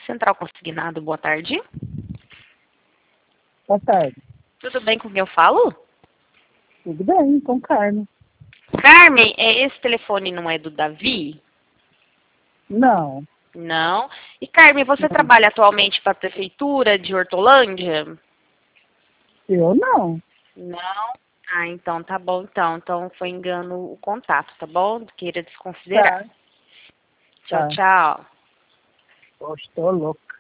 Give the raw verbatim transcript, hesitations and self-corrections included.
Central Consignado, boa tarde. Boa tarde. Tudo bem com quem eu falo? Tudo bem, com Carmen. Carmen, é, esse telefone não é do Davi? Não. Não. E Carmen, você Não. trabalha atualmente para a Prefeitura de Hortolândia? Eu não. Não. Ah, então tá bom, então. Então foi engano o contato, tá bom? Queira desconsiderar. Tá. Tchau, Tá. tchau. Poxa, tô louca.